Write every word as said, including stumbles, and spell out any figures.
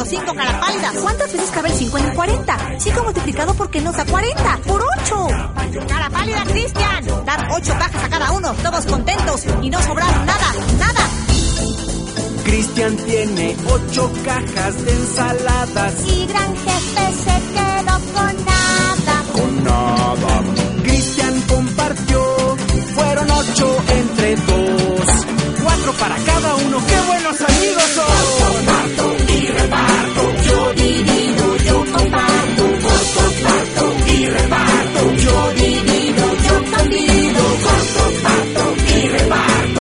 cinco, cara pálida. ¿Cuántas veces cabe el cinco en el cuarenta? cinco multiplicado por qué nos da cuarenta. ¡Por ocho! Cara pálida, Cristian. Dan ocho cajas a cada uno, todos contentos. Y no sobraron nada, nada. Cristian tiene ocho cajas de ensaladas. Y gran jefe se quedó con nada.